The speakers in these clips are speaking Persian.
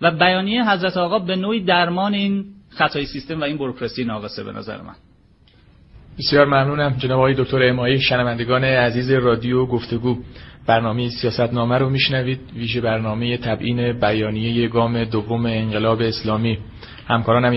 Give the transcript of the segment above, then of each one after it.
و بیانیه حضرت آقا به نوعی درمان این خطای سیستم و این بوروکراسی ناقصه به نظر من. بسیار ممنونم جناب آقای دکتر امایی. شنوندگان عزیز رادیو گفتگو، برنامه سیاستنامه رو میشنوید، ویژه برنامه تبیین بیانیه گام دوم انقلاب اسلامی. همکارانم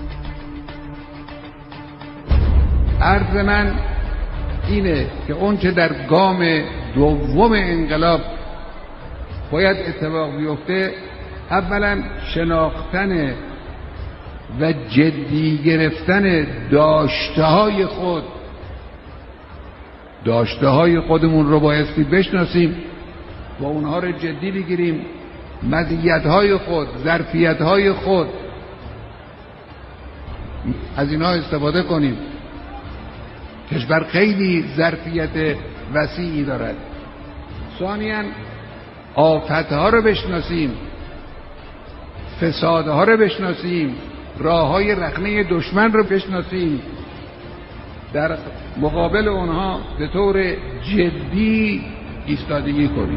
عرض من اینه که اون چه در گام دوم انقلاب باید اتفاق بیفته، اولا شناختن و جدی گرفتن داشته های خودمون رو بایستی بشناسیم و اونها رو جدی بگیریم. مزیت های خود، ظرفیت های خود، از اینها استفاده کنیم. کشور خیلی ظرفیت وسیعی دارد. ثانیاً آفتها رو بشناسیم، فسادها رو بشناسیم، راههای رخنه دشمن رو بشناسیم، در مقابل اونها به طور جدی ایستادگی کنیم.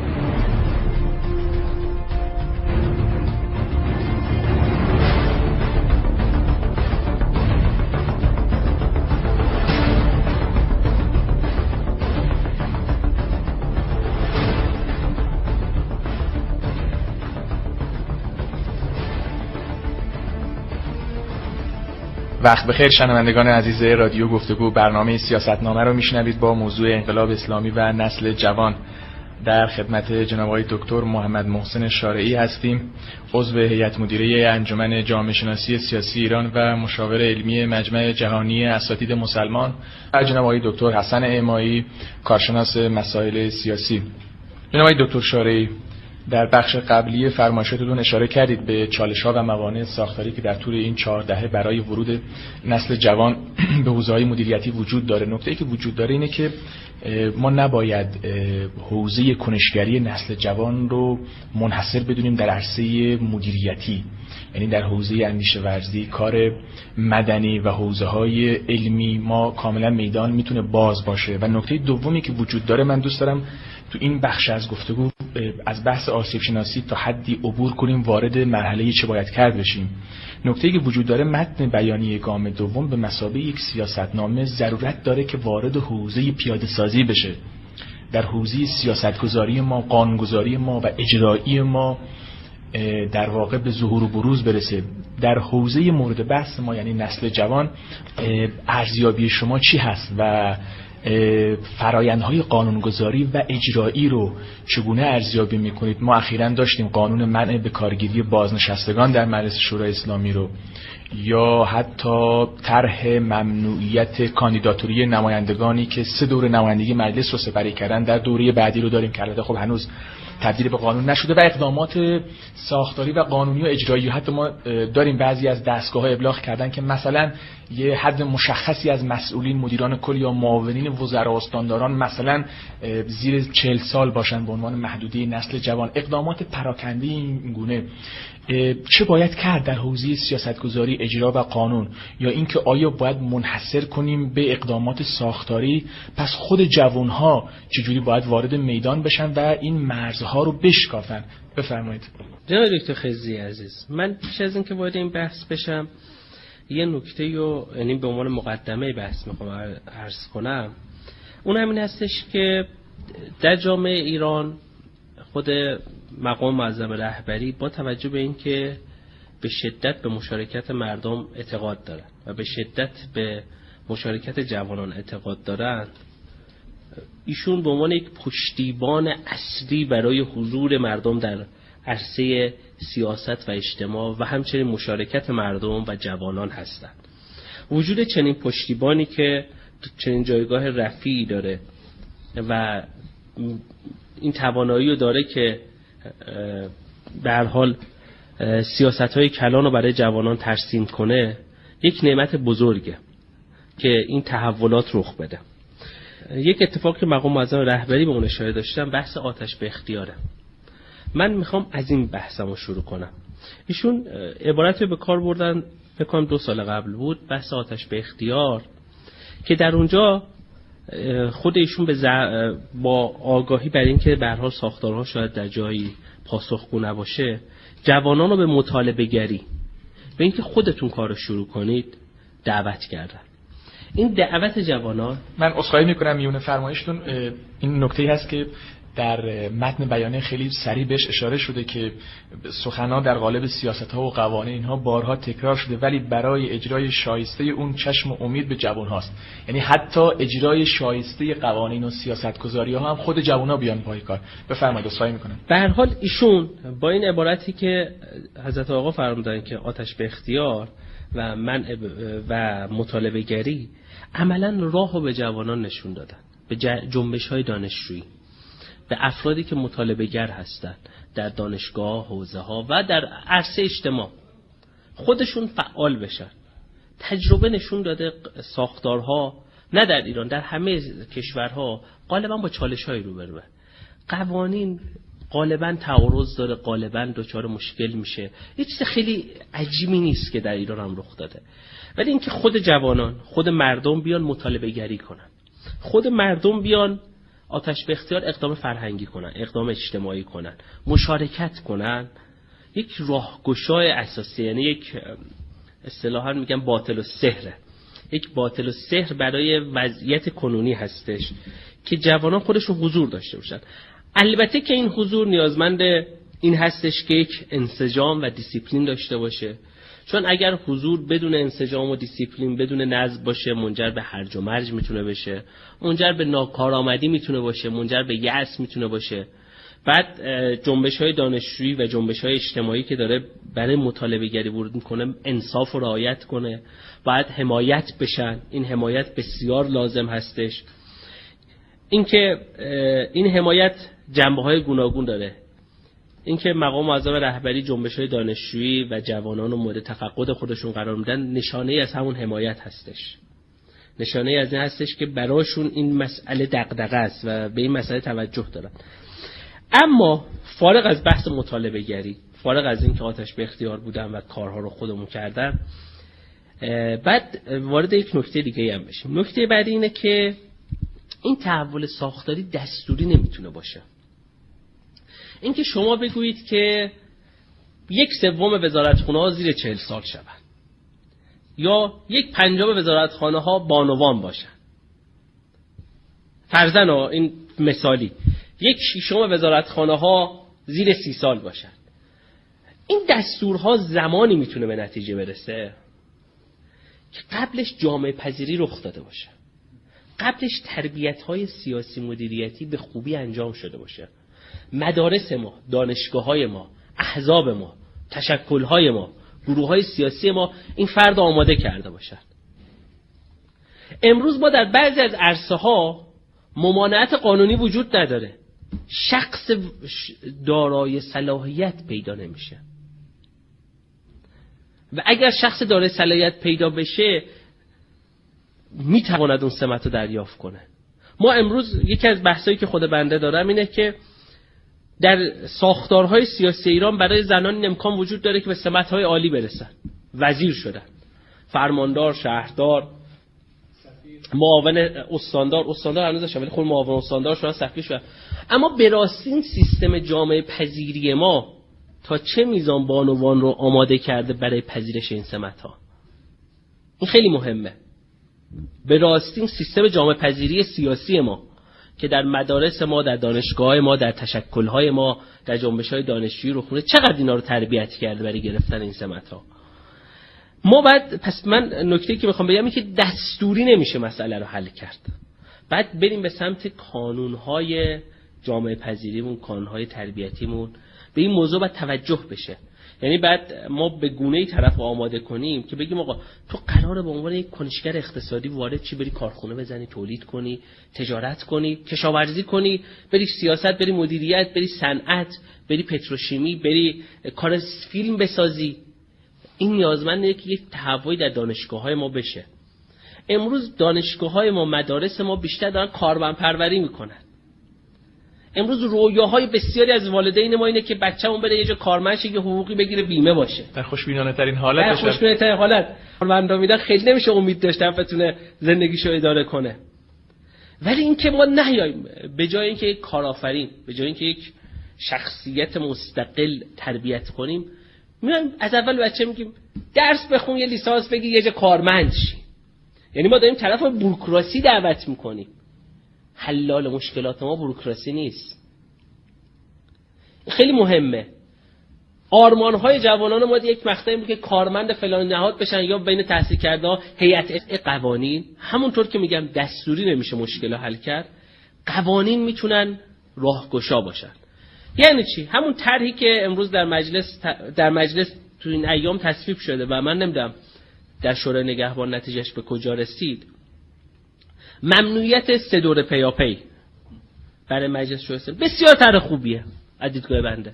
وقت بخیر شنوندگان عزیز رادیو گفتگو، برنامه سیاستنامه رو میشنوید با موضوع انقلاب اسلامی و نسل جوان. در خدمت جناب آقای دکتر محمد محسن شارعی هستیم، عضو هیئت مدیره انجمن جامعه شناسی سیاسی ایران و مشاور علمی مجمع جهانی اساتید مسلمان، و جناب آقای دکتر حسن امایی، کارشناس مسائل سیاسی. جناب آقای دکتر شارعی، در بخش قبلی فرمایشاتتون اشاره کردید به چالش‌ها و موانع ساختاری که در طول این 4 دهه برای ورود نسل جوان به حوزه‌های مدیریتی وجود داره. نکته‌ای که وجود داره اینه که ما نباید حوزه کنشگری نسل جوان رو منحصر بدونیم در عرصه مدیریتی، یعنی در حوزه اندیشه ورزی، کار مدنی و حوزه‌های علمی ما کاملا میدان میتونه باز باشه. و نکته دومی که وجود داره، من دوست دارم تو این بخش از گفتگو از بحث آسیب شناسی تا حدی عبور کنیم، وارد مرحله چه باید کرد بشیم. نکته‌ای که وجود داره، متن بیانیه گام دوم به مثابه یک سیاستنامه ضرورت داره که وارد حوزه پیاده سازی بشه. در حوزه سیاستگذاری ما، قانونگذاری ما و اجرایی ما در واقع به ظهور و بروز برسه. در حوزه مورد بحث ما یعنی نسل جوان، ارزیابی شما چی هست و فرایندهای قانونگذاری و اجرایی رو چگونه ارزیابی میکنید؟ ما اخیراً داشتیم قانون منع به کارگیری بازنشستگان در مجلس شورای اسلامی رو، یا حتی طرح ممنوعیت کاندیداتوری نمایندگانی که 3 دوره نمایندگی مجلس رو سپری کردن، در دوره بعدی رو داریم که البته خب هنوز تبدیل به قانون نشده، و اقدامات ساختاری و قانونی و اجرایی. حتی ما داریم بعضی از دستگاه‌ها ابلاغ کردن که مثلا یه حد مشخصی از مسئولین، مدیران کل یا معاونین وزرا و استانداران مثلا زیر 40 سال باشن به عنوان محدوده نسل جوان. اقدامات پراکنده این گونه چه باید کرد در حوزه سیاستگذاری، اجرا و قانون؟ یا اینکه آیا باید منحصر کنیم به اقدامات ساختاری؟ پس خود جوانها چجوری باید وارد میدان بشن و این مرزها رو بشکافن؟ بفرمایید. جناب دکتر خزی عزیز، من پیش از اینکه وارد این بحث بشم یه نکته رو، یعنی به عنوان مقدمه بحث میخوام عرض کنم. اون همین هستش که در جامعه ایران خود مقام معظم رهبری با توجه به اینکه به شدت به مشارکت مردم اعتقاد دارند و به شدت به مشارکت جوانان اعتقاد دارند، ایشون به عنوان یک پشتیبان اصلی برای حضور مردم در عرصه سیاست و اجتماع و همچنین مشارکت مردم و جوانان هستند. وجود چنین پشتیبانی که چنین جایگاه رفیعی داره و این توانایی رو داره که به هر حال سیاست‌های کلان رو برای جوانان ترسیم کنه، یک نعمت بزرگه که این تحولات رخ بده. یک اتفاقی که مقام معظم رهبری به اون اشاره داشتم، بحث آتش به اختیاره. من میخوام از این بحثمو شروع کنم. ایشون عبارتی به کار بردن، فکر کنم 2 سال قبل بود، بحث آتش به اختیار، که در اونجا خود ایشون با آگاهی بر این که به هر حال ساختارها شاید در جایی پاسخگو نباشه، جوانان رو به مطالبه گری، به اینکه خودتون کارو شروع کنید دعوت کردن. این دعوت جوانان، من عذرخواهی میکنم میونه فرمایشتون، این نکته‌ای هست که در متن بیانیه خیلی سریع بهش اشاره شده که سخنان در قالب سیاست‌ها و قوانین اینها بارها تکرار شده، ولی برای اجرای شایسته اون چشم و امید به جوان هاست. یعنی حتی اجرای شایسته قوانین و سیاست‌گذاری‌ها هم خود جوان‌ها بیان پای کار. بفرمایید. عذرخواهی میکنم. به هر حال ایشون با این عبارتی که حضرت آقا فرمودن که آتش به اختیار و منع و مطالبه گری، عملاً راهو به جوانان نشون دادن، به جنبش‌های دانشجویی، به افرادی که مطالبه گر هستند در دانشگاه، حوزه‌ها و در عرصه اجتماع خودشون فعال بشن. تجربه نشون داده ساختارها نه در ایران، در همه کشورها غالبا با چالش‌های روبروه. قوانین غالبا تعارض داره، غالبا دچار مشکل میشه. یه چیز خیلی عجیبی نیست که در ایران هم رخ داده. ولی اینکه خود جوانان، خود مردم بیان مطالبه گری کنن، خود مردم بیان آتش به اختیار اقدام فرهنگی کنن، اقدام اجتماعی کنن، مشارکت کنن، یک راهگشای اساسی، یعنی یک اصطلاحاً میگن باطل السحر، یک باطل السحر برای وضعیت کنونی هستش که جوانان خودشون حضور داشته باشن. البته که این حضور نیازمند این هستش که یک انسجام و دیسیپلین داشته باشه، چون اگر حضور بدون انسجام و دیسیپلین، بدون نظم باشه، منجر به هرج و مرج میتونه بشه، منجر به ناکارآمدی میتونه باشه، منجر به یأس میتونه باشه. بعد جنبش‌های دانشجویی و جنبش‌های اجتماعی که داره برای مطالبه گری ورود میکنه انصاف و رعایت کنه، باید حمایت بشن. این حمایت بسیار لازم هستش. اینکه این حمایت جنبه‌های گوناگون داره. اینکه مقام معظم رهبری جنبش‌های دانشجویی و جوانان رو مورد تفقد خودشون قرار میدن، نشانه از همون حمایت هستش. نشانه از این هستش که براشون این مسئله دغدغه است و به این مسئله توجه دارن. اما فارغ از بحث مطالبه گری، فارغ از این که آتش به اختیار بودن و کارها رو خودمون کردن، بعد وارد یک نکته دیگه هم بشیم. نکته بعدی اینه که این تحول ساختاری دستوری نمیتونه باشه. اینکه شما بگویید که 1/3 وزارتخانه‌ها زیر 40 سال شون، یا 1/50 وزارتخانه‌ها بانوان باشن، فرضاً این مثالی 1/6 وزارتخانه‌ها زیر 30 سال باشن، این دستورها زمانی میتونه به نتیجه برسه که قبلش جامعه پذیری رخ داده باشه، قبلش تربیت‌های سیاسی مدیریتی به خوبی انجام شده باشه، مدارس ما، دانشگاه‌های ما، احزاب ما، تشکل‌های ما، گروه‌های سیاسی ما این فرد آماده کرده باشن. امروز ما در بعضی از عرصه‌ها ممانعت قانونی وجود نداره، شخص دارای صلاحیت پیدا نمیشه و اگر شخص دارای صلاحیت پیدا بشه میتواند اون سمت رو دریافت کنه. ما امروز یکی از بحثایی که خود بنده دارم اینه که در ساختارهای سیاسی ایران برای زنان این امکان وجود داره که به سمت‌های عالی برسن، وزیر شدن، فرماندار، شهردار، معاون استاندار هنوز نشدن ولی خود معاون استاندار شدن، سفیر شدن. اما به راستی این سیستم جامعه پذیری ما تا چه میزان بانوان رو آماده کرده برای پذیرش این سمت‌ها؟ این خیلی مهمه. به راستی این سیستم جامعه پذیری سیاسی ما که در مدارس ما، در دانشگاه ما، در تشکل‌های ما، در جنبش‌های دانشجویی رو خونه، چقدر اینا رو تربیت کرده برای گرفتن این سمت‌ها؟ ما پس من نکته‌ای که میخوام بگم اینه که دستوری نمیشه مسئله رو حل کرد. بعد بریم به سمت قانون‌های جامعه پذیریمون، قانون‌های تربیتیمون، به این موضوع باید توجه بشه. یعنی بعد ما به گونه‌ای طرف آماده کنیم که بگیم آقا تو قراره به عنوان یک کنشگر اقتصادی وارد چی، بری کارخونه بزنی، تولید کنی، تجارت کنی، کشاورزی کنی، بری سیاست، بری مدیریت، بری صنعت، بری پتروشیمی، بری کار فیلم بسازی. این نیازمنده که یک تحولی در دانشگاه‌های ما بشه. امروز دانشگاه‌های ما، مدارس ما بیشتر دارن کاربن‌پروری میکنن. امروز رویاهای بسیاری از والدین ما اینه که بچه‌مون بره یه جا کارمند شه، یه حقوقی بگیره، بیمه باشه. در خوشبینانه‌ترین حالت در خوشبینانه‌ترین حالت کارمندا میدن، خیلی نمیشه امید داشتن بتونه زندگیشو اداره کنه. ولی این که ما نیاییم به جای اینکه یک کارآفرین، به جای اینکه یک شخصیت مستقل تربیت کنیم، میایم از اول بچه میگیم درس بخون، یه لیسانس بگیر، یه جا کارمند شی. یعنی ما داریم طرف بوروکراسی دعوت میکنیم. حلال مشکلات ما بوروکراسی نیست. خیلی مهمه. آرمان‌های جوانان ما یک مقطعی بود که کارمند فلان نهاد بشن یا بین تحصیل کرده هیئت قوانین. همونطور که میگم دستوری نمیشه مشکل حل کرد، قوانین میتونن راهگشا باشن. یعنی چی؟ همون طرحی که امروز در مجلس تو این ایام تصویب شده و من نمیدونم در شورای نگهبان نتیجهش به کجا رسید، ممنوعیت 3 دوره پیاپی برای مجلس شورای بسیار طرح خوبیه از دیدگاه بنده.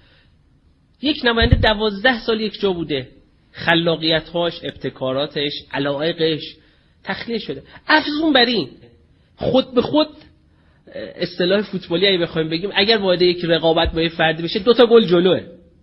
یک نماینده 12 سال یک جا بوده، خلاقیت‌هاش، ابتکاراتش، علایقش تخلیه شده. افزون بر این خود به خود اصطلاح فوتبالی اگه بخوایم بگیم، اگر وارد یک رقابت با یه فردی بشه 2 تا گل جلوه،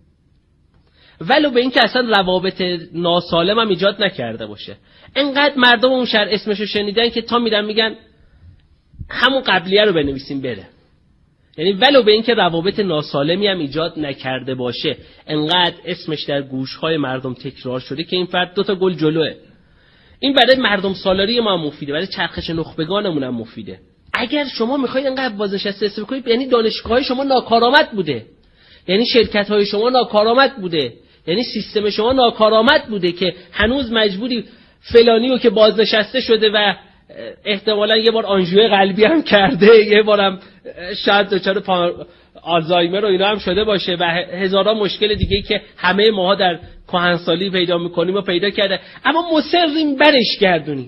ولو به این که اصلا روابط ناسالم هم ایجاد نکرده باشه. انقدر مردم اون شهر اسمشو شنیدن که تا میدن میگن همون قبلیه رو بنویسیم بره. یعنی ولو به این که روابط ناسالمی هم ایجاد نکرده باشه، انقدر اسمش در گوشهای مردم تکرار شده که این فرد 2 تا گل جلوه. این برای مردم سالاری ما هم مفیده، برای چرخش نخبگانمون هم مفیده. اگر شما میخواید انقدر بازنشسته استفاده کنید، یعنی دانشگاه شما ناکارآمد بوده، یعنی شرکت‌های شما ناکارآمد بوده، یعنی سیستم شما ناکارآمد بوده که هنوز مجبوری فلانیو که بازنشسته شده و احتمالاً یه بار آنژیو قلبی هم کرده، یه بارم شاید دچار آلزایمر و اینا هم شده باشه و هزاران مشکل دیگه‌ای که همه ماها در کهنسالی پیدا می‌کنیم و پیدا کرده، اما مصریم برش گردونیم.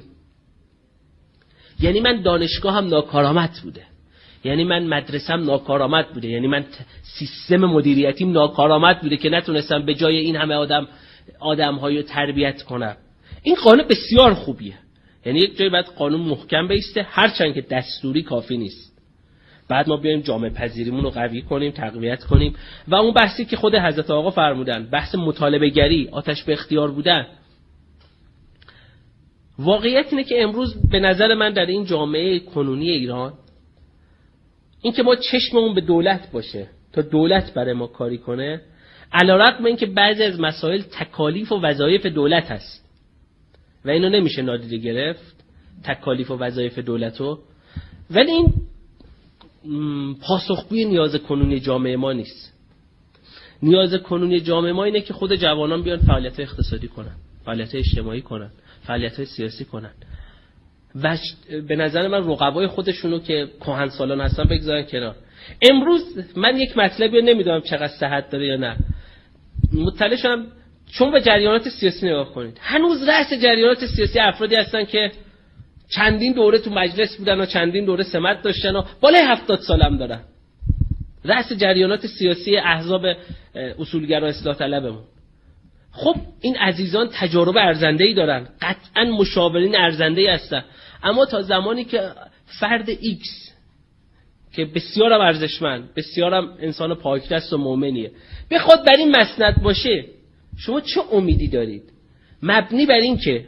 یعنی من دانشگاهم ناکارآمد بوده، یعنی من مدرسه‌ام ناکارآمد بوده، یعنی من سیستم مدیریتیم ناکارآمد بوده که نتونستم به جای این همه آدم‌هایی رو تربیت کنم. این قانون بسیار خوبیه. یعنی یک جایی باید قانون محکم بیسته، هرچند که دستوری کافی نیست. بعد ما بیایم جامعه پذیریمون رو قوی کنیم، تقویت کنیم و اون بحثی که خود حضرت آقا فرمودن، بحث مطالبه گری، آتش به اختیار بودن. واقعیت اینه که امروز به نظر من در این جامعه کنونی ایران، این که ما چشممون به دولت باشه تا دولت برای ما کاری کنه، علی‌رغم اینکه بعضی از مسائل تکالیف و وظایف دولت هست و اینو نمیشه نادیده گرفت، تکالیف و وظایف دولتو، ولی این پاسخگوی نیاز کنونی جامعه ما نیست. نیاز کنونی جامعه ما اینه که خود جوانان بیان فعالیت اقتصادی کنن، فعالیت اجتماعی کنن، فعالیت سیاسی کنن و به نظر من رقبای خودشونو که کهنسالان هستن بگذارن کنار. امروز من یک مطلبی رو نمیدونم چقدر صحت داره یا نه، مطلع شدم چون به جریانات سیاسی نگاه کنید، هنوز رأس جریانات سیاسی افرادی هستن که چندین دوره تو مجلس بودن و چندین دوره سمت داشتن و بالای 70 سالم دارن. رأس جریانات سیاسی احزاب اصولگرا اصلاح طلبمون. خب این عزیزان تجارب ارزنده‌ای دارن، قطعاً مشاورین ارزنده‌ای هستن، اما تا زمانی که فرد ایکس که بسیارم ارزشمند، بسیارم انسان پاکدست و مؤمنیه بخواد بر این مسند باشه، شما چه امیدی دارید؟ مبنی بر این که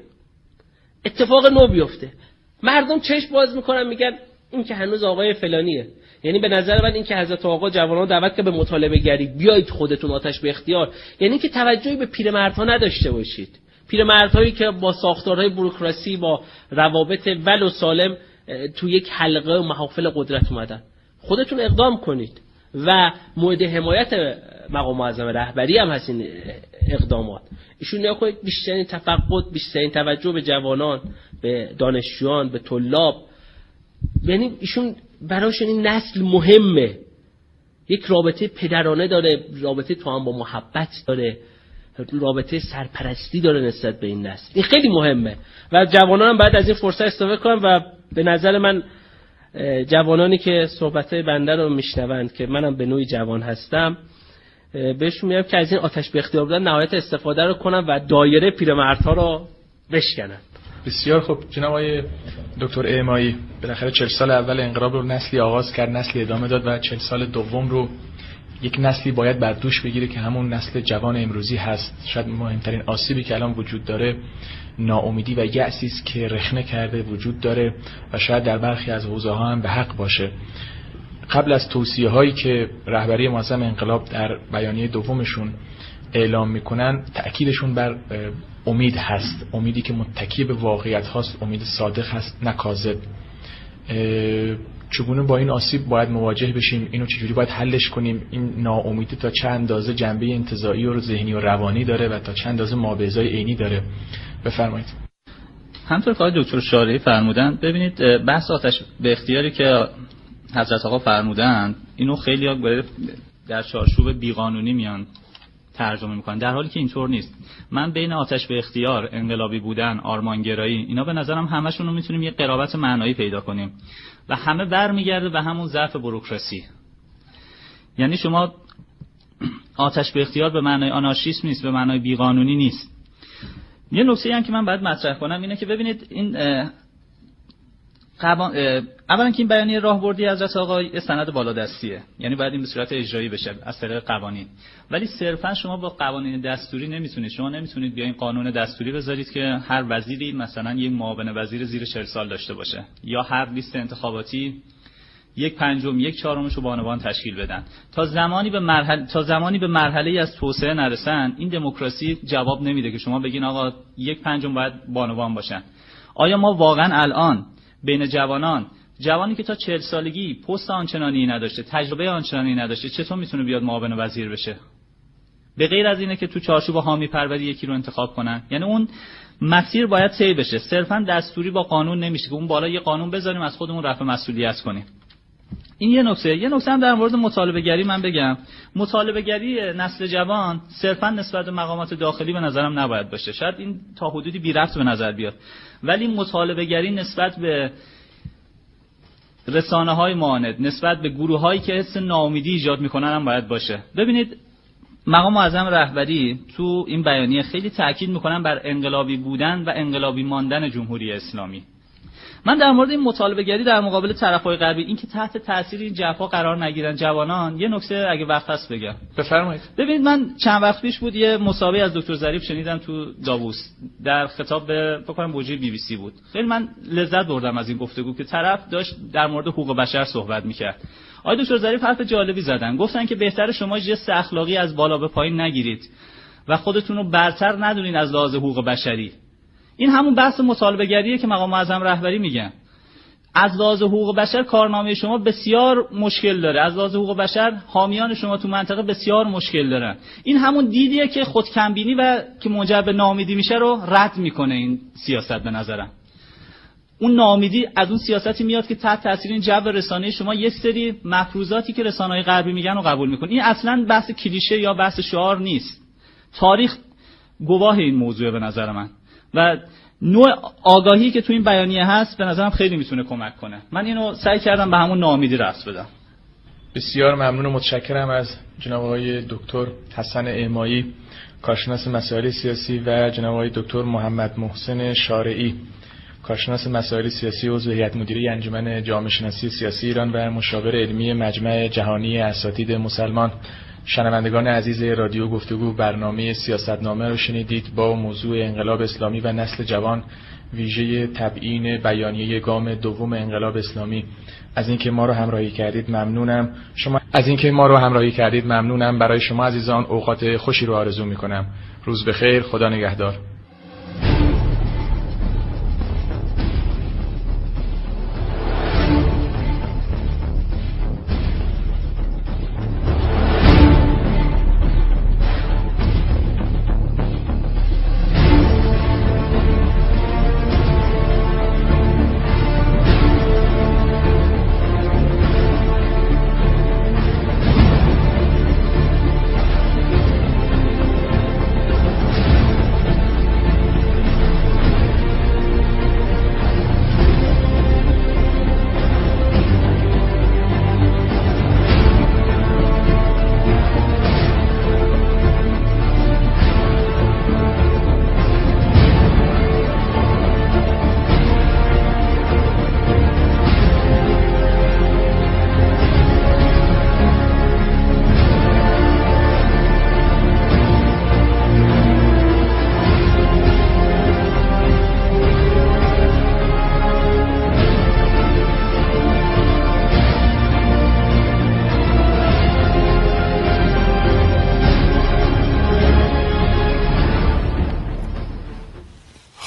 اتفاق نو بیفته، مردم چشم باز میکنن میگن این که هنوز آقای فلانیه. یعنی به نظر من این که حضرت آقا جوانان دعوت که به مطالبه گری بیایید خودتون آتش به اختیار، یعنی که توجهی به پیرمردها نداشته باشید، پیرمردهایی که با ساختارهای بوروکراسی، با روابط ول و سالم تو یک حلقه و محافل قدرت اومدن. خودتون اقدام کنید و مورد حمایت مقام معظم رهبری هم هستین اقدامات. ایشون نگاه کنید بیشترین تفقد، بیشترین توجه به جوانان، به دانشجویان، به طلاب، یعنی ایشون براشون این نسل مهمه، یک رابطه پدرانه داره، رابطه تو هم با محبت داره، رابطه سرپرستی داره نسبت به این نسل. این خیلی مهمه و جوانان هم باید از این فرصت استفاده کنن و به نظر من جوانانی که صحبت بنده رو میشنوند که منم به نوعی جوان هستم، بهشون میگم که از این آتش به اختیار بودن نهایت استفاده رو کنن و دایره پیرمردها رو بشکنن. بسیار خوب جناب آقای دکتر اعمایی، بالاخره 40 سال اول انقلاب رو نسلی آغاز کرد، نسلی ادامه داد و 40 سال دوم رو یک نسلی باید بر دوش بگیره که همون نسل جوان امروزی هست. شاید مهمترین آسیبی که الان وجود داره ناامیدی و یأسی است که رخنه کرده وجود داره و شاید در برخی از حوزه‌ها هم به حق باشه. قبل از توصیه هایی که رهبری معظم انقلاب در بیانیه دومشون اعلام میکنن تأکیدشون بر امید هست، امیدی که متکی به واقعیت هست، امید صادق هست نه کاذب. چگونه با این آسیب باید مواجه بشیم، اینو چجوری باید حلش کنیم، این ناامیدی تا چه اندازه جنبه انتزاعی و ذهنی و روانی داره و تا چه اندازه مابعضای عینی داره، بفرمایید. همطور که آقای دکتر شارعی فرمودن، ببینید بحث آتش به اختیاری که حضرت آقا فرمودن اینو خیلی ها در چارچوب بیقانونی میان ترجمه میکنن، در حالی که اینطور نیست. من بین آتش به اختیار، انقلابی بودن، آرمانگرایی، اینا به نظرم همشون رو میتونیم یه قرابت معنایی پیدا کنیم و همه برمیگرده به همون ضعف بوروکراسی. یعنی شما آتش به اختیار به معنای آنارشیسم نیست، به معنای بیقانونی نیست. یه نکته‌ای هم که من باید مطرح کنم اینه که ببینید این اولا که این بیانیه راهبردی حضرت آقا سند بالادستیه، یعنی باید این به صورت اجرایی بشه از طریق قوانین، ولی صرفا شما با قوانین دستوری نمیتونید، شما نمیتونید بیاین قانون دستوری بذارید که هر وزیری مثلا یک معاون وزیر زیر 40 سال داشته باشه یا هر لیست انتخاباتی 1/5 1/4 رو بانوان تشکیل بدن. تا زمانی به مرحله از توسعه نرسن این دموکراسی جواب نمیده که شما بگین آقا 1/5 باید بانوان باشن. آیا ما واقعا الان بین جوانی که تا 40 سالگی پست آنچنانی نداشته، تجربه آنچنانی نداشته، چطور میتونه بیاد معاون وزیر بشه؟ به غیر از اینه که تو چارچوب حامی پروری یکی رو انتخاب کنن. یعنی اون مسیر باید طی بشه، صرفا دستوری با قانون نمیشه که اون بالا یه قانون بذاریم از خودمون رفع مسئولیت کنیم. این یه نکته هم در مورد مطالبه گری من بگم. مطالبه گری نسل جوان صرفا نسبت به مقامات داخلی به نظرم نباید باشه. شاید این تا حدودی بی ربط به نظر بیاد، ولی مطالبه گری نسبت به رسانه‌های معاند، نسبت به گروه‌هایی که حس ناامیدی ایجاد می‌کنن هم باید باشه. ببینید مقام معظم رهبری تو این بیانیه خیلی تاکید می‌کنن بر انقلابی بودن و انقلابی ماندن جمهوری اسلامی. من در مورد این مطالبه گری در مقابل طرف‌های غربی، این که تحت تاثیر این جفا قرار نگیرن جوانان، یه نکته اگه وقت هست بگم. بفرمایید. ببینید من چند وقت پیش بود یه مسابقه از دکتر ظریف شنیدم تو داووس در خطاب به فکر کنم بوجه BBC بود. خیلی من لذت بردم از این گفتگو که طرف داشت در مورد حقوق بشر صحبت می‌کرد. آقای دکتر ظریف حرف جالبی زدن، گفتن که بهتره شما جست اخلاقی از بالا به پایین نگیرید و خودتون رو برتر ندونین از لحاظ حقوق بشری. این همون بحث مطالبه گریه که مقام معظم رهبری میگن. از لحاظ حقوق بشر کارنامه شما بسیار مشکل داره، از لحاظ حقوق بشر حامیان شما تو منطقه بسیار مشکل دارن. این همون دیدیه که خودکمبینی و که منجر به ناامیدی میشه رو رد میکنه این سیاست. به نظرم اون ناامیدی از اون سیاستی میاد که تحت تاثیر این جو رسانه‌ای شما یک سری مفروضاتی که رسانه‌های غربی میگن رو قبول میکنه. این اصلا بحث کلیشه یا بحث شعار نیست، تاریخ گواه این موضوع به نظر من، و نوع آگاهی که تو این بیانیه هست به نظرم خیلی میتونه کمک کنه. من اینو سعی کردم به همون ناامیدی رفت بدم. بسیار ممنون و متشکرم از جناب آقای دکتر حسن اعمایی، کارشناس مسائل سیاسی، و جناب آقای دکتر محمد محسن شارعی، کارشناس مسائل سیاسی، عضو هیئت مدیره انجمن جامعه شناسی سیاسی ایران و مشاور علمی مجمع جهانی اساتید مسلمان. شنوندگان عزیز رادیو گفتگو، برنامه سیاستنامه رو شنیدید با موضوع انقلاب اسلامی و نسل جوان، ویژه تبیین بیانیه گام دوم انقلاب اسلامی. از اینکه ما رو همراهی کردید ممنونم. برای شما عزیزان اوقات خوشی رو آرزو می‌کنم. روز بخیر، خدا نگهدار.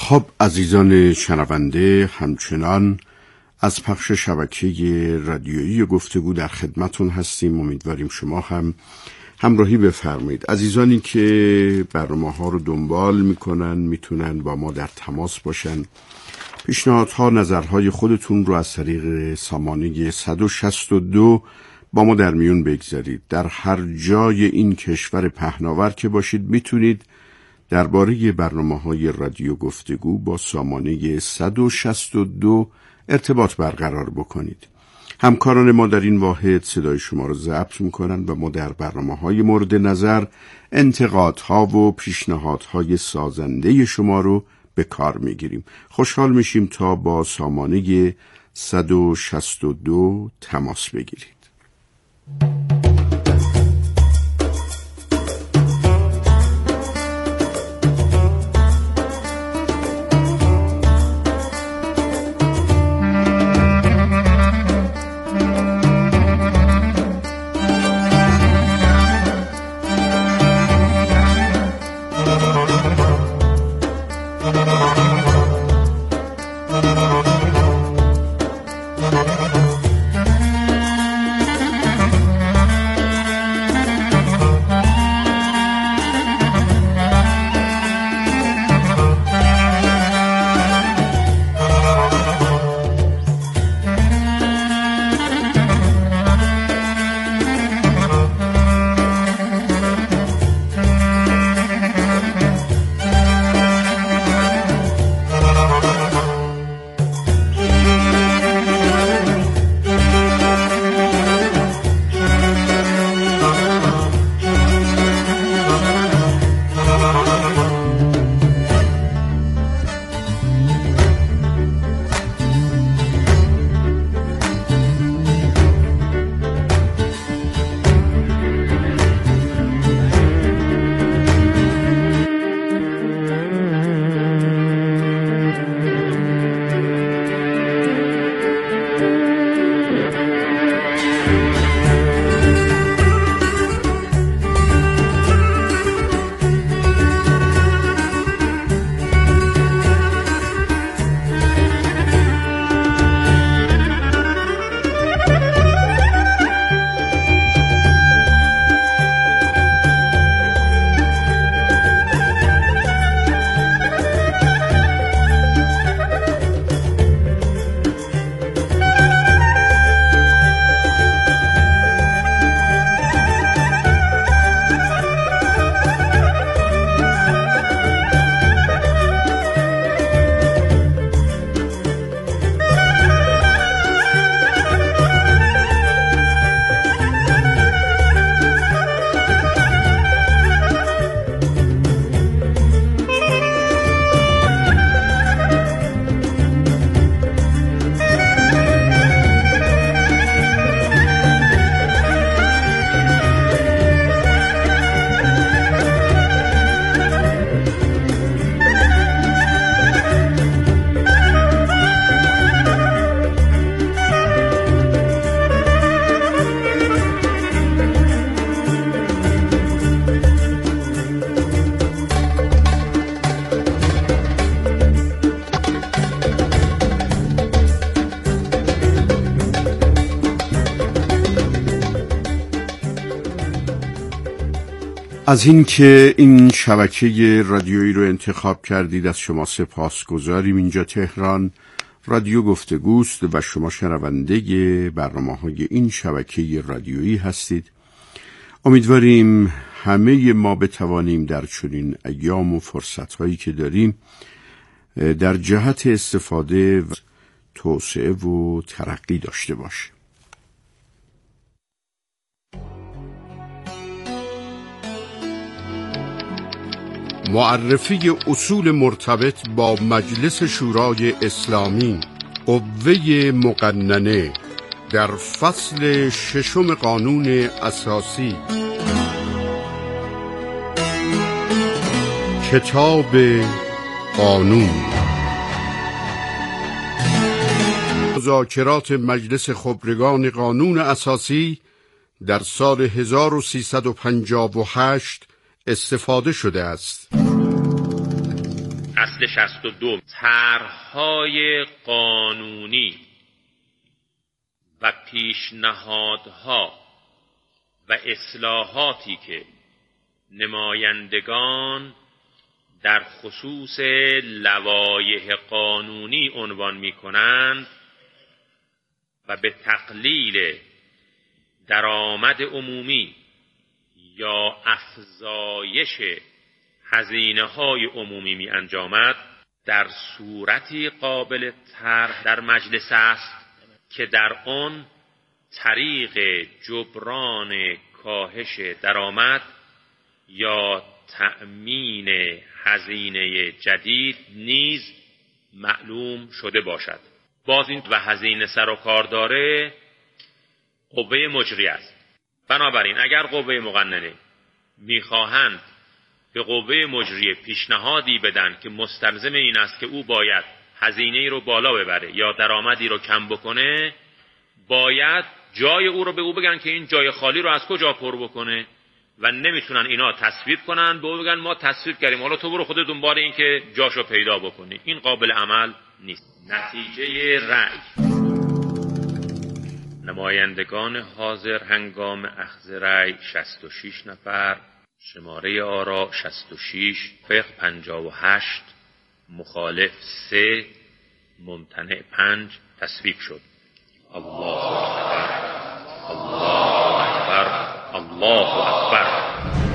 خب عزیزان شنونده، همچنان از پخش شبکه رادیویی گفتگو در خدمتون هستیم. امیدواریم شما هم همراهی بفرمایید. عزیزانی که برنامه‌ها رو دنبال میکنن میتونن با ما در تماس باشن، پیشنهادها، نظرهای خودتون رو از طریق سامانه 162 با ما در میون بگذارید. در هر جای این کشور پهناور که باشید میتونید درباره برنامه‌های رادیو گفتگو با سامانه 162 ارتباط برقرار بکنید. همکاران ما در این واحد صدای شما رو ضبط میکنن و ما در برنامه‌های مورد نظر انتقادها و پیشنهادهای سازنده شما رو به کار میگیریم. خوشحال میشیم تا با سامانه 162 تماس بگیرید. از این که این شبکه رادیویی رو انتخاب کردید از شما سپاسگزاریم. اینجا تهران رادیو گفتگوست و شما شنونده برنامه‌های این شبکه رادیویی هستید. امیدواریم همه ما بتوانیم در چنین ایام و فرصت‌هایی که داریم در جهت استفاده و توسعه و ترقی داشته باشیم. معرفی اصول مرتبط با مجلس شورای اسلامی، قوه مقننه در فصل 6 قانون اساسی. کتاب قانون. مذاکرات مجلس خبرگان قانون اساسی در سال 1358 استفاده شده است. اصل 62 طرح‌های قانونی و پیشنهادها و اصلاحاتی که نمایندگان در خصوص لوایح قانونی عنوان می‌کنند و به تقلیل درآمد عمومی یا افزایش هزینه‌های عمومی می‌انجامد، در صورتی قابل طرح در مجلس است که در آن طریق جبران کاهش درآمد یا تأمین هزینه جدید نیز معلوم شده باشد. باز این و هزینه سر و کار داره قوه مجریه است. بنابراین اگر قوه مقننه میخواهند به قوه مجریه پیشنهادی بدن که مستلزم این است که او باید هزینه‌ای رو بالا ببره یا درآمدی رو کم بکنه، باید جای او رو به او بگن که این جای خالی رو از کجا پر بکنه و نمیتونن اینا تصویب کنن، به او بگن ما تصویب کردیم حالا تو برو خودت دنبال این که جاشو پیدا بکنی. این قابل عمل نیست. نتیجه رأی: نمایندگان حاضر هنگام اخذ رأی 66 نفر، شماره آرا 66، فقه 58، مخالف 3، ممتنع 5 تصویب شد. الله اکبر، الله اکبر، الله اکبر.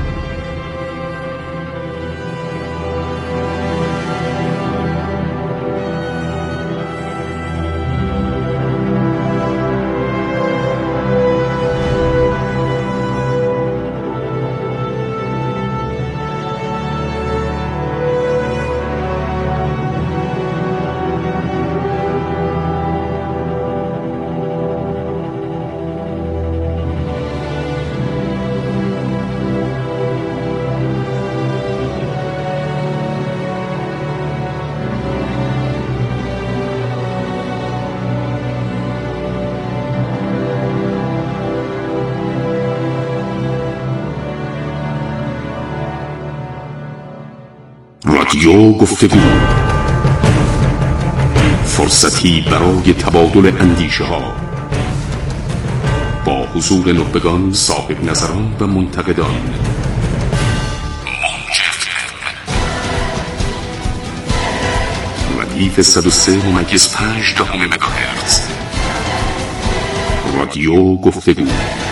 رادیو گفتگو، فرصتی برای تبادل اندیشه ها با حضور نخبگان، صاحب نظران و منتقدان. ردیف 103.5 مگاهرتز. رادیو گفتگو،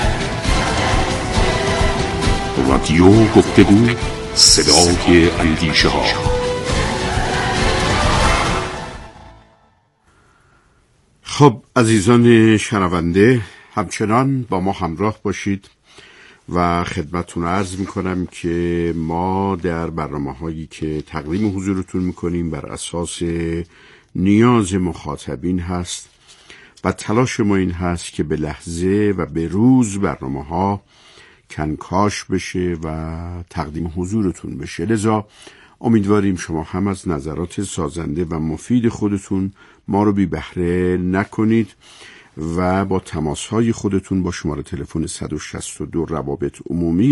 رادیو گفتگو، صدای اندیشه ها. خب عزیزان شنونده، همچنان با ما همراه باشید و خدمتتون عرض میکنم که ما در برنامه هایی که تقدیم حضورتون میکنیم بر اساس نیاز مخاطبین هست و تلاش ما این هست که به لحظه و به روز برنامه ها کنکاش بشه و تقدیم حضورتون بشه. لذا امیدواریم شما هم از نظرات سازنده و مفید خودتون ما رو بی بهره نکنید و با تماس‌های خودتون با شماره تلفن 162 روابط عمومی